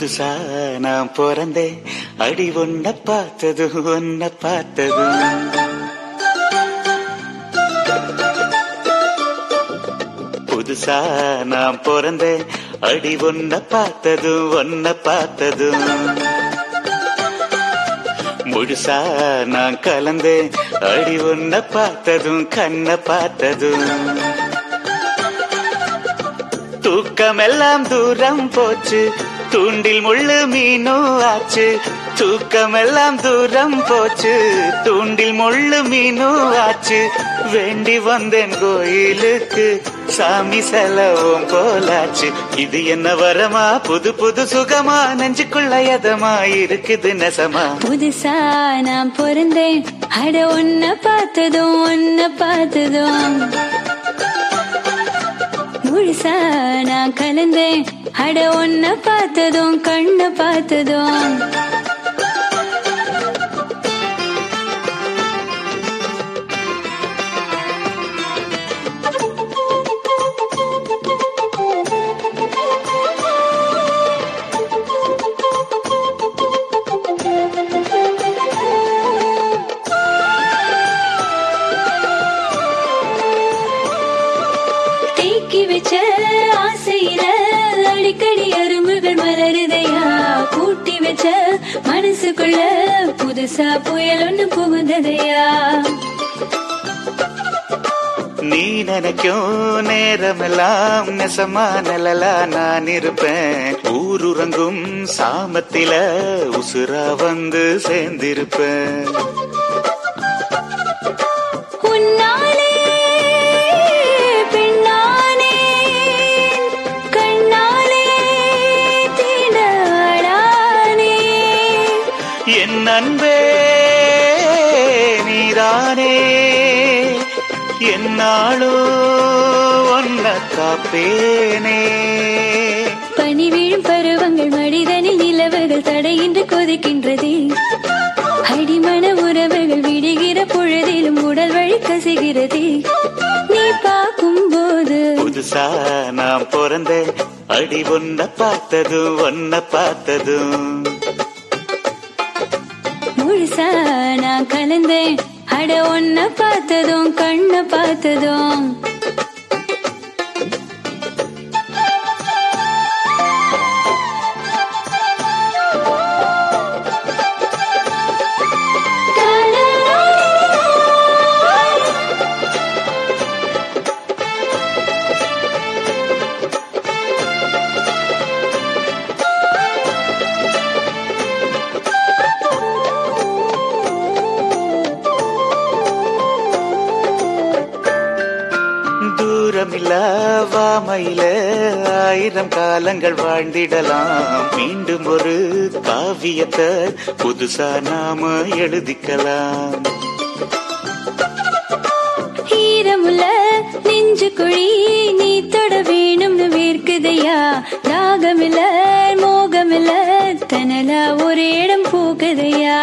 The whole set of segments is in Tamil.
புதுசா நான் பிறந்தேன் அடி ஒன்ன பார்த்தது ஒன்ன பார்த்தது. புதுசா நான் பிறந்தேன் அடி ஒன்ன பார்த்தது ஒன்ன பார்த்தது. முழுசா நான் கலந்தேன் அடி ஒன்ன பார்த்ததும் கண்ண பார்த்ததும். தூக்கமெல்லாம் தூரம் போச்சு தூண்டில் முள்ளு மீனும் ஆச்சு. தூக்கமெல்லாம் தூரம் போச்சு தூண்டில் முள்ளு மீனும் ஆச்சு. வேண்டி வந்தேன் கோயிலுக்கு சாமி செலவும் போலாச்சு. இது என்ன வரமா புது புது சுகமா நெஞ்சுக்குள்ள எதமா இருக்குது நெசமா. புதுசா நான் பிறந்தேன் அட ஒன்ன பார்த்ததும் ஒன்ன பார்த்ததும். முழுசா நான் கலந்தேன் அட ஒன்ன பார்த்ததும் கண்ண பார்த்ததும். ஆசையில அடிக்கடி அரும்புகள் மலருதையா. கூட்டி வச்ச மனசுக்குள்ள புதுசா புயல் ஒண்ணு புகுந்ததையா. நீ நினைக்கும் நேரமெல்லாம் நெசமா நிழலா நான் இருப்பேன். ஊருறங்கும் சாமத்தில உசுரா வந்து சேர்ந்திருப்பேன். என் அன்பே நீதானே என்னாளோ ஒன்ன காப்பேனே. பனி வீழும் பருவங்கள் மனிதனில் நிலவுகள் தடையின்றி கொதிக்கின்றது. அடிமன உறவுகள் விடுகிற பொழுதிலும் உடல் வழி கசிகிறது. நீ பார்க்கும் போது புதுசா நான் பிறந்தேன் அடி ஒன்ன பார்த்ததும் ஒன்ன பார்த்ததும். முழுசா நான் கலந்தேன் அட ஒன்ன பார்த்ததும் கண்ண பார்த்ததும். வாமையில 1000 காலங்கள் வாழ்ந்திடலாம். மீண்டும் ஒரு காவியத்தை புதுசா நாம எழுதிக்கலாம். ஈரமுள்ள நெஞ்சு குழி நீ தொட வேணும்னு வேர்க்குதையா. ராகமில்ல மோகமில்ல தனலா ஒரு இடம் போகுதையா.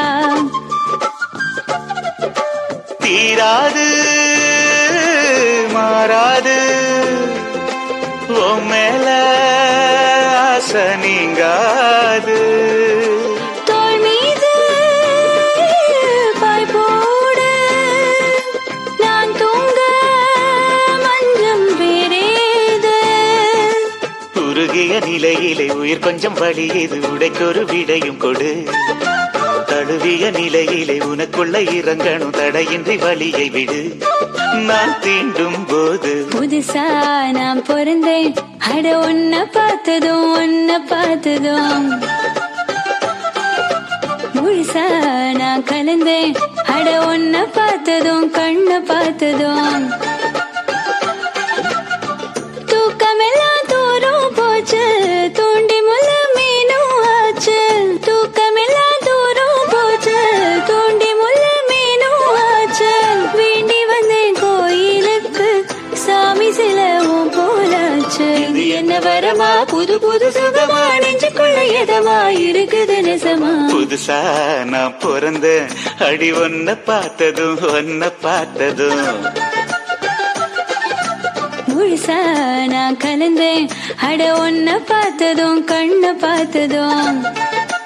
தீராது மாறாது உன் மேல ஆசை நீங்காது. தோள் மீது பாய் போட நான் தூங்க மஞ்சம் வேறேது. உருகிய நிலையிலே உயிர் கொஞ்சம் வலியது உடைக்கொரு விடையும் கொடு. தழுவிய நிலையிலே உனக்குள்ள இறங்கணும் தடையின்றி வலியை விடு. நான் தீண்டும் போது புதுசா நான் பிறந்தேன் அட ஒன்ன பார்த்ததும் ஒன்ன பார்த்ததும். முழுசா நான் கலந்தேன் அட ஒன்ன பார்த்ததும் கண்ண பார்த்ததும். தூக்கமெல்லாம் தூரம் போச்சு தூண்டி முள்ள மீனும் ஆச்சு. தூக்கமெல்லாம் தூரம் போச்சு தூண்டி முள்ள மீனும் ஆச்சு. வேண்டி வந்தேன் கோயிலுக்கு சாமி சிலவும் போலாச்சு. இது என்ன வரமா புது புது சுகமா நெஞ்சுக்குள்ள எதமா இருக்குது நெசமா. புதுசா நான் பிறந்தேன் அடி ஒன்ன பார்த்ததும் ஒன்ன பார்த்ததும். முழுசா நான் கலந்தேன் அட ஒன்ன பார்த்ததும் கண்ண பார்த்ததும்